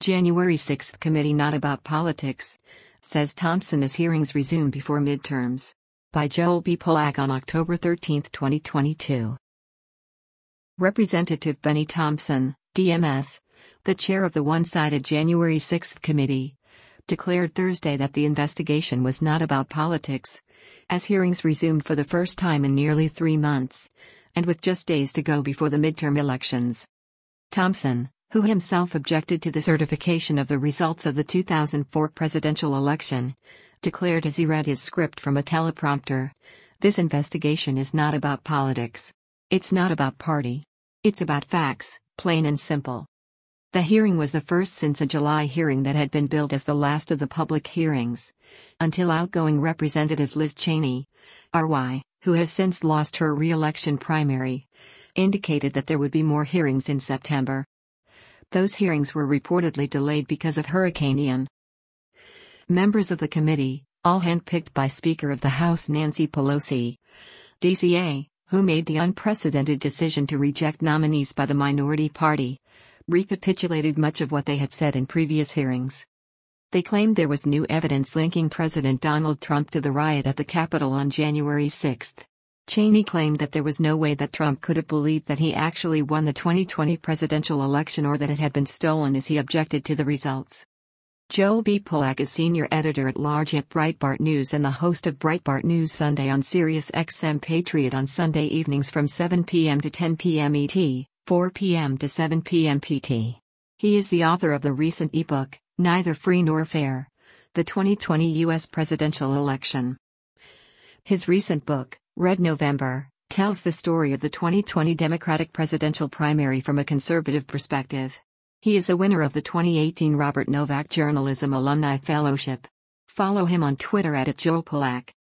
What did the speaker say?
January 6 committee not about politics, says Thompson as hearings resume before midterms. By Joel B. Polak on October 13, 2022. Representative Benny Thompson, DMS, the chair of the one-sided January 6 committee, declared Thursday that the investigation was not about politics, as hearings resumed for the first time in nearly 3 months, and with just days to go before the midterm elections. Thompson, who himself objected to the certification of the results of the 2004 presidential election, declared as he read his script from a teleprompter, "This investigation is not about politics. It's not about party. It's about facts, plain and simple." The hearing was the first since a July hearing that had been billed as the last of the public hearings, until outgoing Representative Liz Cheney, RY, who has since lost her re-election primary, indicated that there would be more hearings in September. Those hearings were reportedly delayed because of Hurricane Ian. Members of the committee, all handpicked by Speaker of the House Nancy Pelosi, DCA, who made the unprecedented decision to reject nominees by the minority party, recapitulated much of what they had said in previous hearings. They claimed there was new evidence linking President Donald Trump to the riot at the Capitol on January 6. Cheney claimed that there was no way that Trump could have believed that he actually won the 2020 presidential election or that it had been stolen, as he objected to the results. Joel B. Polak is senior editor-at-large at Breitbart News and the host of Breitbart News Sunday on Sirius XM Patriot on Sunday evenings from 7 p.m. to 10 p.m. ET, 4 p.m. to 7 p.m. PT. He is the author of the recent ebook, Neither Free Nor Fair: The 2020 U.S. Presidential Election. His recent book, Red November, tells the story of the 2020 Democratic presidential primary from a conservative perspective. He is a winner of the 2018 Robert Novak Journalism Alumni Fellowship. Follow him on Twitter @JoelPolak.